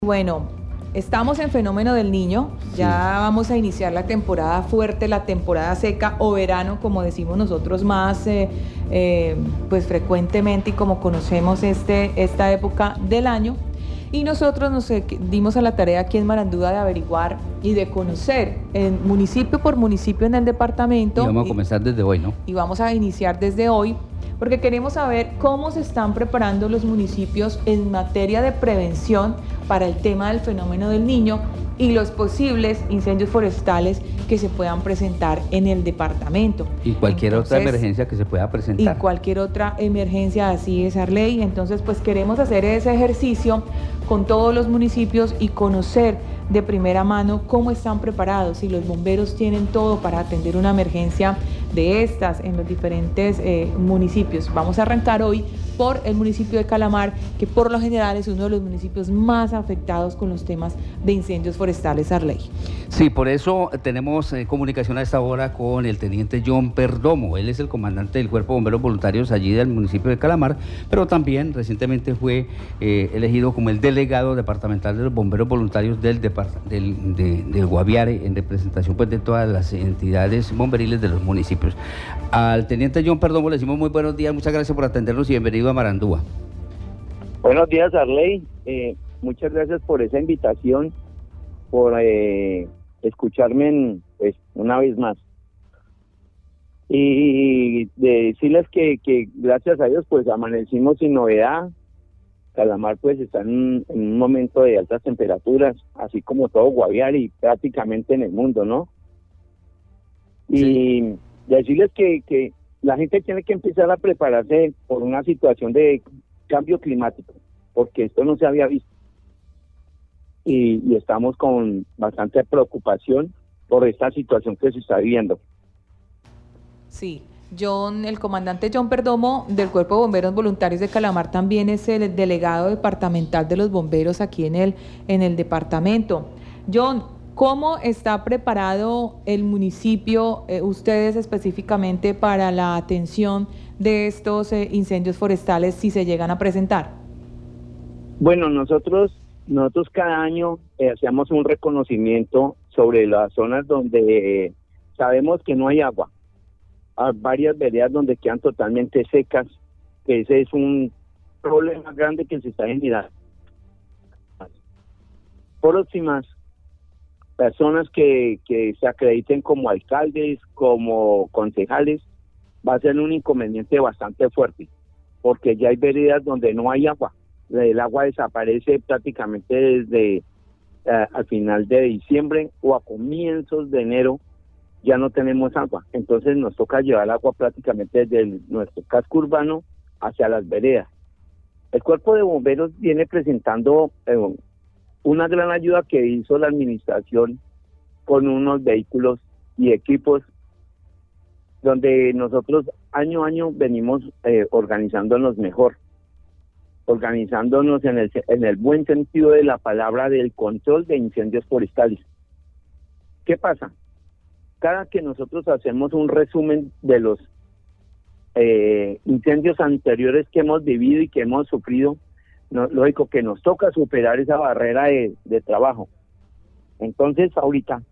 Bueno, estamos en Fenómeno del Niño, ya vamos a iniciar la temporada fuerte, la temporada seca o verano, como decimos nosotros más pues frecuentemente y como conocemos esta época del año. Y nosotros nos dimos a la tarea aquí en Marandúa de averiguar y de conocer municipio por municipio en el departamento. Y vamos a comenzar desde hoy, ¿no? Y vamos a iniciar desde hoy, porque queremos saber cómo se están preparando los municipios en materia de prevención para el tema del fenómeno del niño y los posibles incendios forestales que se puedan presentar en el departamento. Y cualquier otra emergencia que se pueda presentar. Y cualquier otra emergencia, así es, Arley. Entonces, pues queremos hacer ese ejercicio con todos los municipios y conocer de primera mano cómo están preparados, si los bomberos tienen todo para atender una emergencia de estas en los diferentes municipios. Vamos a arrancar hoy por el municipio de Calamar, que por lo general es uno de los municipios más afectados con los temas de incendios forestales, Arley. Sí, por eso tenemos comunicación a esta hora con el teniente John Perdomo. Él es el comandante del Cuerpo de Bomberos Voluntarios allí del municipio de Calamar, pero también recientemente fue elegido como el delegado departamental de los bomberos voluntarios del Guaviare, en representación pues de todas las entidades bomberiles de los municipios. Al teniente John Perdomo le decimos muy buenos días, muchas gracias por atendernos y bienvenido a Marandúa. Buenos días, Arley. Muchas gracias por esa invitación, por escucharme pues, una vez más. Y de decirles que gracias a Dios pues amanecimos sin novedad. Calamar pues está en un momento de altas temperaturas, así como todo Guaviare y prácticamente en el mundo, ¿no? Sí. Y decirles que la gente tiene que empezar a prepararse por una situación de cambio climático, porque esto no se había visto. Y estamos con bastante preocupación por esta situación que se está viviendo. Sí, el comandante John Perdomo del Cuerpo de Bomberos Voluntarios de Calamar también es el delegado departamental de los bomberos aquí en el departamento. John, ¿cómo está preparado el municipio, ustedes específicamente, para la atención de estos incendios forestales si se llegan a presentar? Bueno, nosotros cada año hacemos un reconocimiento sobre las zonas donde sabemos que no hay agua. Hay varias veredas donde quedan totalmente secas, que ese es un problema grande que se está generando. Próximas personas que se acrediten como alcaldes, como concejales, va a ser un inconveniente bastante fuerte, porque ya hay veredas donde no hay agua. El agua desaparece prácticamente desde al final de diciembre o a comienzos de enero, ya no tenemos agua. Entonces nos toca llevar agua prácticamente desde nuestro casco urbano hacia las veredas. El Cuerpo de Bomberos viene presentando una gran ayuda que hizo la administración con unos vehículos y equipos donde nosotros año a año venimos organizándonos mejor, organizándonos en el buen sentido de la palabra del control de incendios forestales. ¿Qué pasa? Cada que nosotros hacemos un resumen de los incendios anteriores que hemos vivido y que hemos sufrido, lógico que nos toca superar esa barrera de trabajo. Entonces ahorita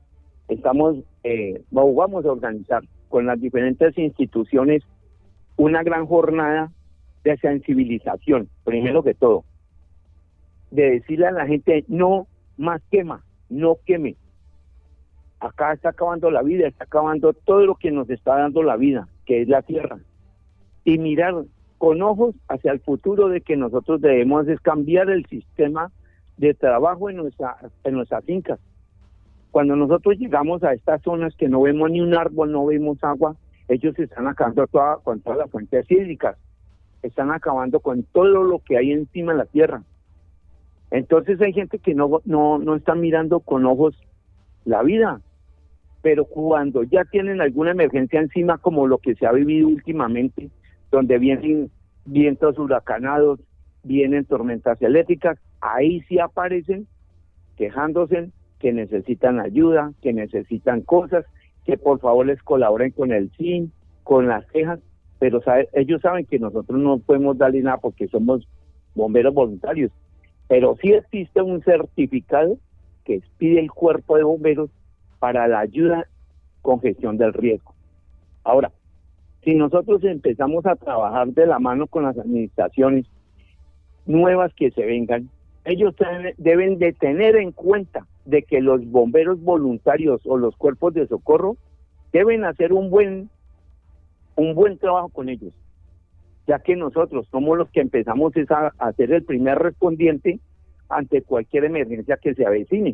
vamos a organizar con las diferentes instituciones una gran jornada de sensibilización, primero que todo, de decirle a la gente: no más quema, no queme. Acá está acabando la vida, está acabando todo lo que nos está dando la vida, que es la tierra. Y mirar con ojos hacia el futuro de que nosotros debemos es cambiar el sistema de trabajo en nuestras fincas. Cuando nosotros llegamos a estas zonas que no vemos ni un árbol, no vemos agua, ellos están acabando con todas las fuentes hídricas, están acabando con todo lo que hay encima de la tierra. Entonces hay gente que no está mirando con ojos la vida, pero cuando ya tienen alguna emergencia encima, como lo que se ha vivido últimamente, donde vienen vientos huracanados, vienen tormentas eléctricas, ahí sí aparecen quejándose que necesitan ayuda, que necesitan cosas, que por favor les colaboren con el SIN, con las quejas, pero ellos saben que nosotros no podemos darle nada porque somos bomberos voluntarios. pero sí existe un certificado que pide el cuerpo de bomberos para la ayuda con gestión del riesgo. Ahora, si nosotros empezamos a trabajar de la mano con las administraciones nuevas que se vengan, ellos deben de tener en cuenta de que los bomberos voluntarios o los cuerpos de socorro deben hacer un buen trabajo con ellos, ya que nosotros somos los que empezamos a ser el primer respondiente ante cualquier emergencia que se avecine.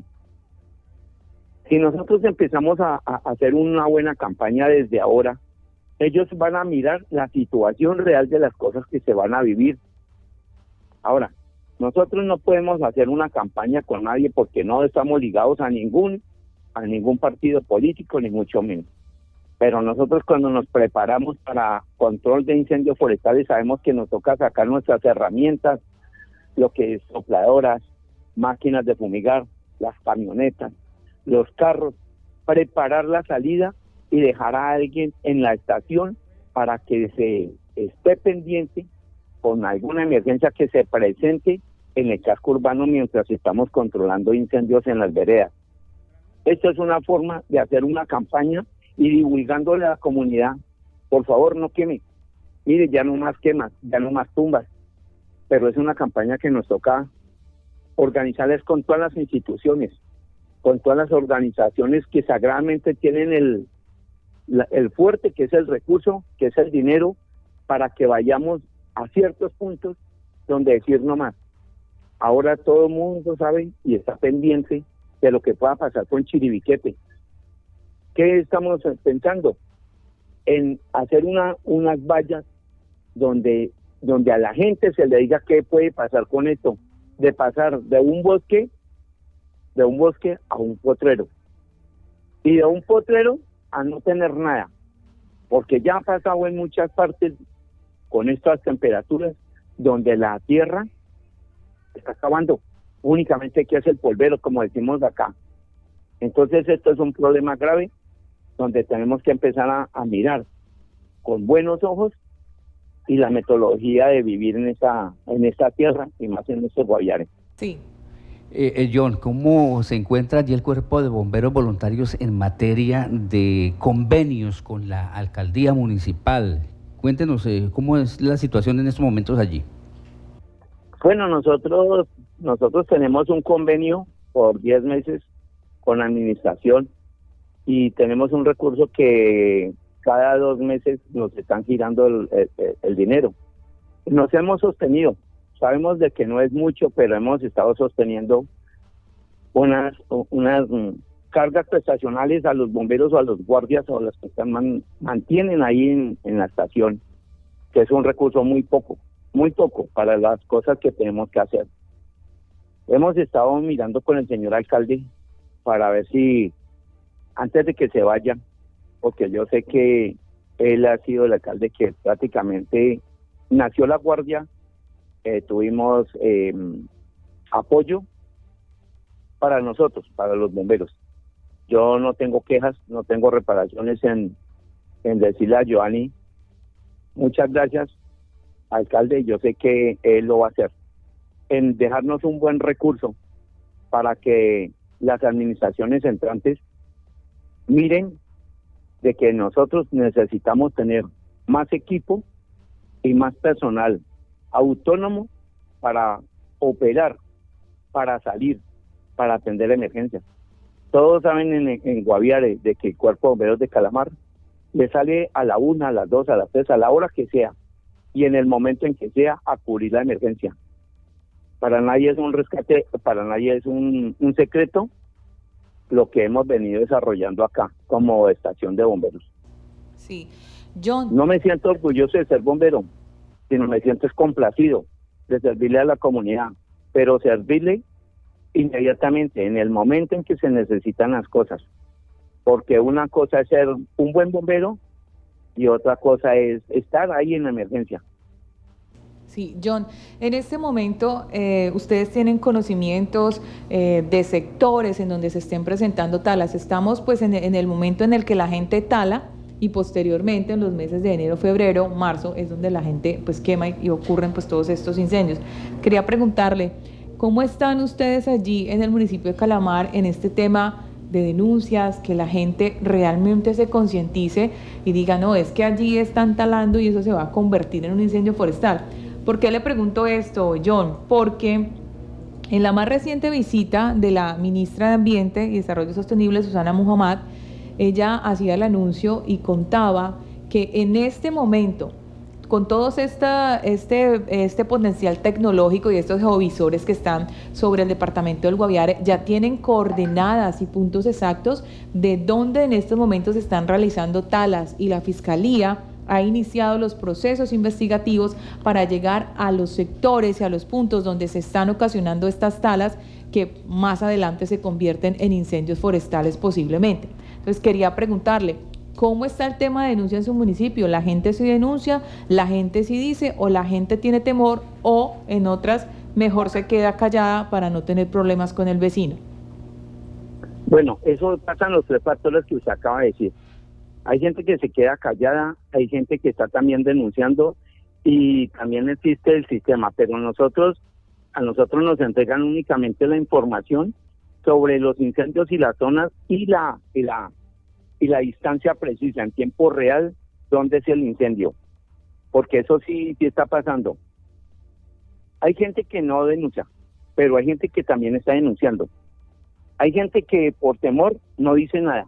Si nosotros empezamos a hacer una buena campaña desde ahora, ellos van a mirar la situación real de las cosas que se van a vivir. Ahora, nosotros no podemos hacer una campaña con nadie porque no estamos ligados a ningún partido político, ni mucho menos. Pero nosotros cuando nos preparamos para control de incendios forestales sabemos que nos toca sacar nuestras herramientas, lo que es sopladoras, máquinas de fumigar, las camionetas, los carros, preparar la salida y dejar a alguien en la estación para que se esté pendiente con alguna emergencia que se presente en el casco urbano mientras estamos controlando incendios en las veredas. Esto es una forma de hacer una campaña y divulgándole a la comunidad, por favor no queme, mire, ya no más quemas, ya no más tumbas, pero es una campaña que nos toca organizarles con todas las instituciones, con todas las organizaciones que sagradamente tienen el fuerte, que es el recurso, que es el dinero, para que vayamos a ciertos puntos donde decir no más. Ahora todo el mundo sabe y está pendiente de lo que pueda pasar con Chiribiquete. ¿Qué estamos pensando? En hacer unas vallas donde a la gente se le diga qué puede pasar con esto, de pasar de un bosque a un potrero, y de un potrero a no tener nada, porque ya ha pasado en muchas partes con estas temperaturas donde la tierra está acabando, únicamente que es el polvero, como decimos acá. Entonces esto es un problema grave donde tenemos que empezar a mirar con buenos ojos y la metodología de vivir en esta tierra y más en estos Guaviares. Sí. John, ¿cómo se encuentra allí el Cuerpo de Bomberos Voluntarios en materia de convenios con la alcaldía municipal? Cuéntenos cómo es la situación en estos momentos allí. Bueno, nosotros tenemos un convenio por 10 meses con la administración y tenemos un recurso que cada 2 meses nos están girando el dinero. Nos hemos sostenido. Sabemos de que no es mucho, pero hemos estado sosteniendo unas cargas prestacionales a los bomberos o a los guardias o a los que mantienen ahí en la estación, que es un recurso muy poco para las cosas que tenemos que hacer. Hemos estado mirando con el señor alcalde para ver si antes de que se vaya, porque yo sé que él ha sido el alcalde que prácticamente nació la guardia, tuvimos apoyo para nosotros, para los bomberos. Yo no tengo quejas, no tengo reparaciones en decirle a Giovanni, muchas gracias, alcalde, yo sé que él lo va a hacer, en dejarnos un buen recurso para que las administraciones entrantes miren de que nosotros necesitamos tener más equipo y más personal autónomo para operar, para salir, para atender emergencias. Todos saben en Guaviare de que el Cuerpo de Bomberos de Calamar le sale a la 1, a las 2, a las 3, a la hora que sea y en el momento en que sea a cubrir la emergencia. Para nadie es un rescate, para nadie es un secreto lo que hemos venido desarrollando acá como estación de bomberos. Sí, John. No me siento orgulloso de ser bombero, sino me siento complacido de servirle a la comunidad, pero servirle inmediatamente, en el momento en que se necesitan las cosas, porque una cosa es ser un buen bombero y otra cosa es estar ahí en la emergencia. Sí, John, en este momento ustedes tienen conocimientos de sectores en donde se estén presentando talas. Estamos pues en el momento en el que la gente tala y posteriormente en los meses de enero, febrero, marzo es donde la gente pues quema y ocurren pues todos estos incendios. Quería preguntarle, ¿Cómo están ustedes allí en el municipio de Calamar en este tema de denuncias, que la gente realmente se concientice y diga, no, es que allí están talando y eso se va a convertir en un incendio forestal? ¿Por qué le pregunto esto, John? Porque en la más reciente visita de la ministra de Ambiente y Desarrollo Sostenible, Susana Muhammad, ella hacía el anuncio y contaba que en este momento, con todo este potencial tecnológico y estos geovisores que están sobre el departamento del Guaviare, ya tienen coordenadas y puntos exactos de dónde en estos momentos se están realizando talas, y la Fiscalía ha iniciado los procesos investigativos para llegar a los sectores y a los puntos donde se están ocasionando estas talas que más adelante se convierten en incendios forestales posiblemente. Entonces quería preguntarle, ¿cómo está el tema de denuncia en su municipio? ¿La gente sí denuncia, la gente sí dice, o la gente tiene temor, o en otras mejor se queda callada para no tener problemas con el vecino? Bueno, eso pasan los tres factores que usted acaba de decir. Hay gente que se queda callada, hay gente que está también denunciando, y también existe el sistema, pero a nosotros nos entregan únicamente la información sobre los incendios y las zonas y la distancia precisa en tiempo real donde es el incendio, porque eso sí está pasando. Hay gente que no denuncia, pero hay gente que también está denunciando. Hay gente que por temor no dice nada.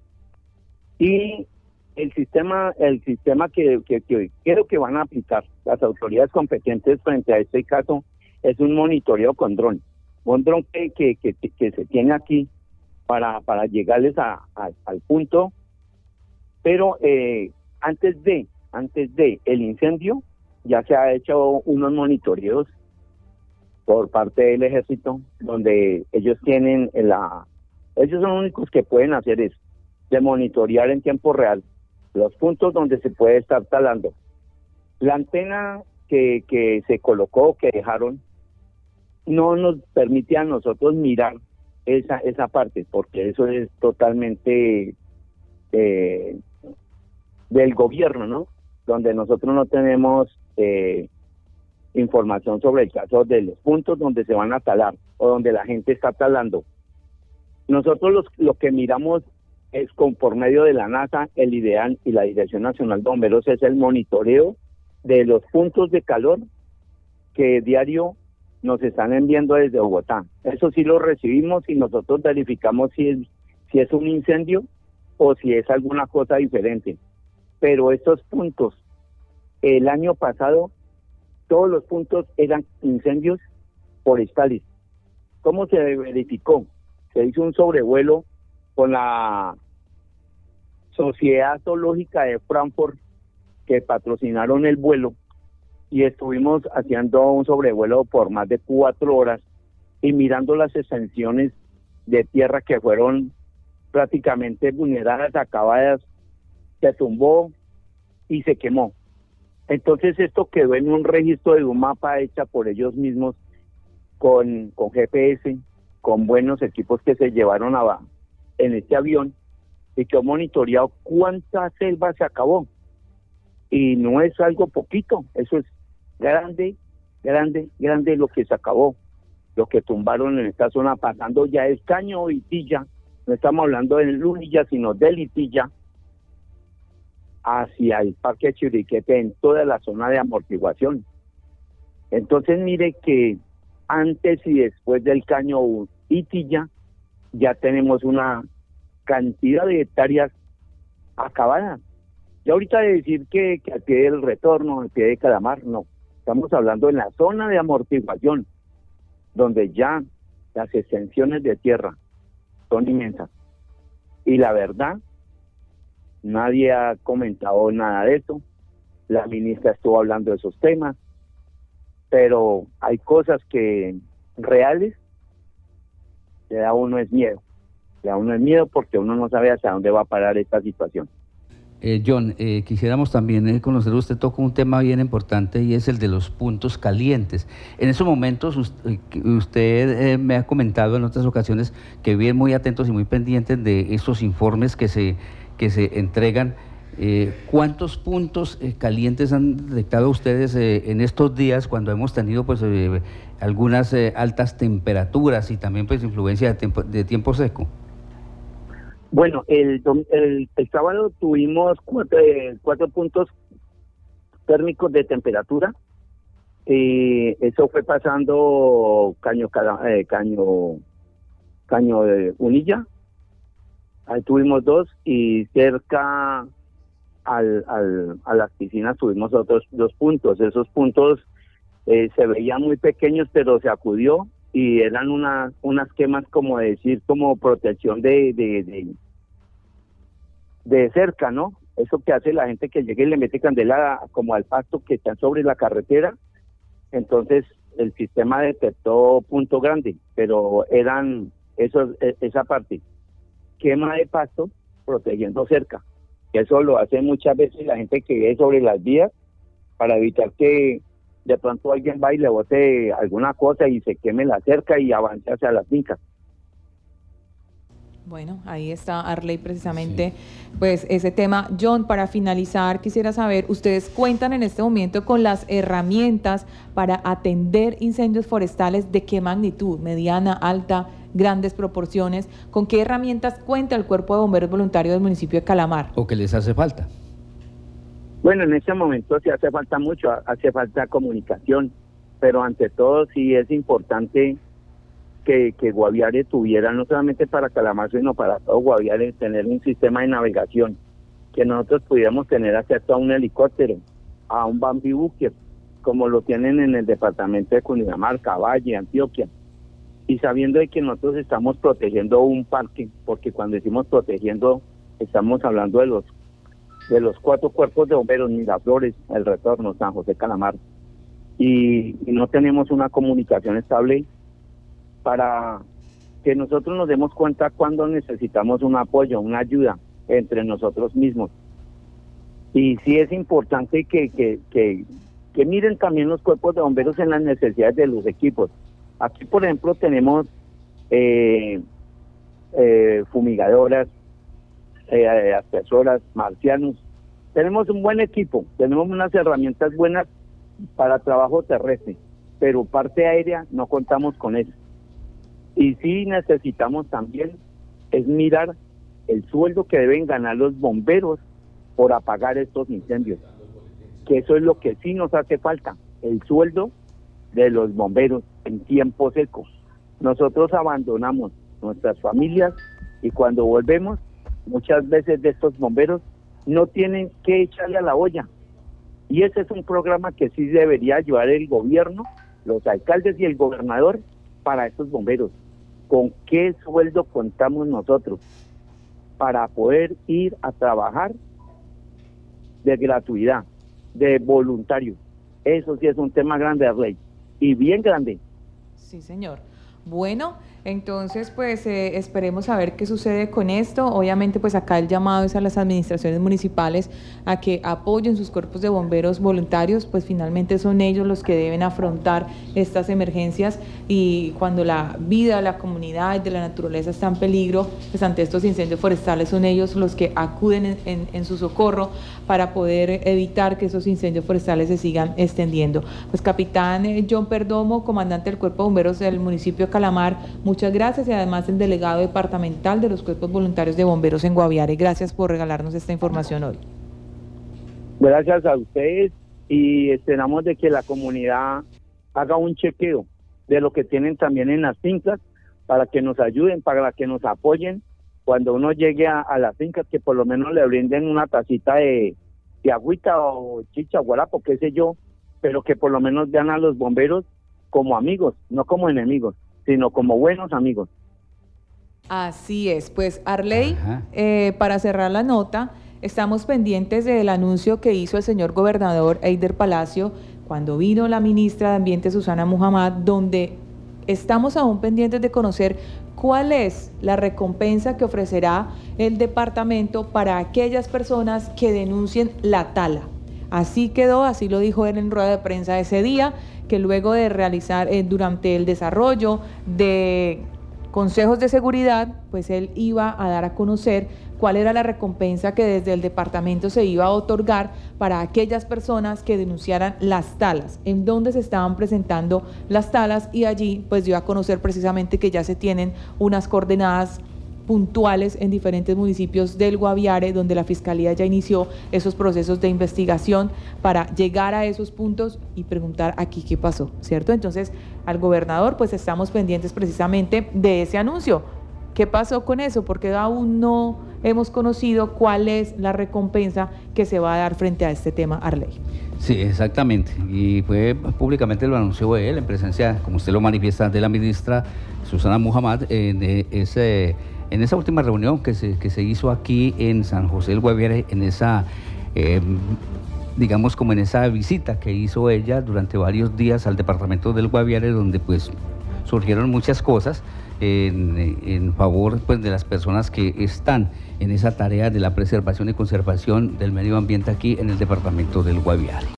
Y el sistema que creo que van a aplicar las autoridades competentes frente a este caso es un monitoreo con dron. Un dron que se tiene aquí para llegarles al punto, pero antes de el incendio ya se ha hecho unos monitoreos por parte del ejército, donde ellos tienen ellos son los únicos que pueden hacer eso, de monitorear en tiempo real los puntos donde se puede estar talando. La antena que se colocó, que dejaron, no nos permite a nosotros mirar esa parte, porque eso es totalmente del gobierno, ¿no? Donde nosotros no tenemos información sobre el caso de los puntos donde se van a talar o donde la gente está talando. Nosotros lo que miramos es por medio de la NASA, el IDEAN y la Dirección Nacional de Bomberos, es el monitoreo de los puntos de calor que diario nos están enviando desde Bogotá. Eso sí lo recibimos y nosotros verificamos si es un incendio o si es alguna cosa diferente. Pero estos puntos, el año pasado, todos los puntos eran incendios forestales. ¿Cómo se verificó? Se hizo un sobrevuelo con la Sociedad Zoológica de Frankfurt, que patrocinaron el vuelo, y estuvimos haciendo un sobrevuelo por más de 4 horas y mirando las extensiones de tierra que fueron prácticamente vulneradas, acabadas, se tumbó y se quemó. Entonces esto quedó en un registro de un mapa hecha por ellos mismos con GPS, con buenos equipos que se llevaron en este avión, y que ha monitoreado cuánta selva se acabó. Y no es algo poquito, eso es grande lo que se acabó, lo que tumbaron en esta zona, pasando ya el Caño Itilla, no estamos hablando de Lunilla, sino de Itilla, hacia el Parque Chiriquete, en toda la zona de amortiguación. Entonces mire que antes y después del Caño Itilla ya tenemos una cantidad de hectáreas acabadas. Y ahorita de decir que al pie del retorno, al pie de Calamar, no. Estamos hablando en la zona de amortiguación, donde ya las extensiones de tierra son inmensas. Y la verdad, nadie ha comentado nada de eso. La ministra estuvo hablando de esos temas, pero hay cosas que reales le da a uno es miedo. Le da a uno es miedo porque uno no sabe hasta dónde va a parar esta situación. John, quisiéramos también conocer, usted tocó un tema bien importante y es el de los puntos calientes. En esos momentos usted me ha comentado en otras ocasiones que bien muy atentos y muy pendientes de esos informes que se entregan ¿Cuántos puntos calientes han detectado ustedes en estos días cuando hemos tenido pues algunas altas temperaturas y también pues influencia de tiempo seco? Bueno, el sábado tuvimos 4 puntos térmicos de temperatura. Eso fue pasando Caño de Unilla, ahí tuvimos 2, y cerca a las piscinas tuvimos otros 2 puntos. Esos puntos se veían muy pequeños, pero se acudió y eran unas quemas, como decir, como protección de cerca, ¿no? Eso que hace la gente que llega y le mete candela como al pasto que está sobre la carretera. Entonces el sistema detectó punto grande, pero eran esa parte, quema de pasto protegiendo cerca. Eso lo hace muchas veces la gente que vive sobre las vías para evitar que de pronto alguien va y le bote alguna cosa y se queme la cerca y avance hacia las fincas. Bueno, ahí está Arley precisamente, pues ese tema. John, para finalizar, quisiera saber, ¿ustedes cuentan en este momento con las herramientas para atender incendios forestales? ¿De qué magnitud? ¿Mediana, alta, grandes proporciones? ¿Con qué herramientas cuenta el Cuerpo de Bomberos Voluntarios del municipio de Calamar? ¿O qué les hace falta? Bueno, en este momento sí hace falta mucho, hace falta comunicación, pero ante todo sí es importante que Guaviare tuviera, no solamente para Calamar, sino para todo Guaviare, tener un sistema de navegación, que nosotros pudiéramos tener acceso a un helicóptero, a un Bambi Buque, como lo tienen en el departamento de Cundinamarca, Valle, Antioquia, y sabiendo de que nosotros estamos protegiendo un parque, porque cuando decimos protegiendo, estamos hablando de los 4 cuerpos de bomberos, Miraflores, El Retorno, San José, Calamar, y no tenemos una comunicación estable para que nosotros nos demos cuenta cuando necesitamos un apoyo, una ayuda entre nosotros mismos. Y sí es importante que miren también los cuerpos de bomberos en las necesidades de los equipos. Aquí, por ejemplo, tenemos fumigadoras, aspersoras, marcianos. Tenemos un buen equipo, tenemos unas herramientas buenas para trabajo terrestre, pero parte aérea no contamos con eso. Y sí necesitamos también es mirar el sueldo que deben ganar los bomberos por apagar estos incendios, que eso es lo que sí nos hace falta, el sueldo de los bomberos en tiempo seco. Nosotros abandonamos nuestras familias y cuando volvemos, muchas veces de estos bomberos no tienen que echarle a la olla. Y ese es un programa que sí debería ayudar el gobierno, los alcaldes y el gobernador para estos bomberos. ¿Con qué sueldo contamos nosotros para poder ir a trabajar de gratuidad, de voluntario? Eso sí es un tema grande, Arley, y bien grande. Sí, señor. Bueno, entonces pues esperemos a ver qué sucede con esto. Obviamente pues acá el llamado es a las administraciones municipales a que apoyen sus cuerpos de bomberos voluntarios, pues finalmente son ellos los que deben afrontar estas emergencias, y cuando la vida, la comunidad y de la naturaleza está en peligro, pues ante estos incendios forestales son ellos los que acuden en su socorro para poder evitar que esos incendios forestales se sigan extendiendo. Pues capitán John Perdomo, comandante del Cuerpo de Bomberos del municipio de Calamar, muchas gracias, y además el delegado departamental de los cuerpos voluntarios de bomberos en Guaviare. Gracias por regalarnos esta información hoy. Gracias a ustedes, y esperamos de que la comunidad haga un chequeo de lo que tienen también en las fincas, para que nos ayuden, para que nos apoyen cuando uno llegue a las fincas, que por lo menos le brinden una tacita de agüita o chicha, guarapo, qué sé yo, pero que por lo menos vean a los bomberos como amigos, no como enemigos, sino como buenos amigos. Así es, pues Arley, para cerrar la nota, estamos pendientes del anuncio que hizo el señor gobernador Eider Palacio cuando vino la ministra de Ambiente Susana Muhammad, donde estamos aún pendientes de conocer cuál es la recompensa que ofrecerá el departamento para aquellas personas que denuncien la tala. Así quedó, así lo dijo él en rueda de prensa ese día, que luego de realizar durante el desarrollo de consejos de seguridad, pues él iba a dar a conocer cuál era la recompensa que desde el departamento se iba a otorgar para aquellas personas que denunciaran las talas, en donde se estaban presentando las talas, y allí pues dio a conocer precisamente que ya se tienen unas coordenadas puntuales en diferentes municipios del Guaviare, donde la Fiscalía ya inició esos procesos de investigación para llegar a esos puntos y preguntar aquí qué pasó, ¿cierto? Entonces, al gobernador, pues estamos pendientes precisamente de ese anuncio. ¿Qué pasó con eso? Porque aún no hemos conocido cuál es la recompensa que se va a dar frente a este tema, Arley. Sí, exactamente. Y fue públicamente lo anunció él en presencia, como usted lo manifiesta, de la ministra Susana Muhammad en esa última reunión que se hizo aquí en San José del Guaviare, en esa, digamos, como en esa visita que hizo ella durante varios días al departamento del Guaviare, donde pues surgieron muchas cosas en favor pues de las personas que están en esa tarea de la preservación y conservación del medio ambiente aquí en el departamento del Guaviare.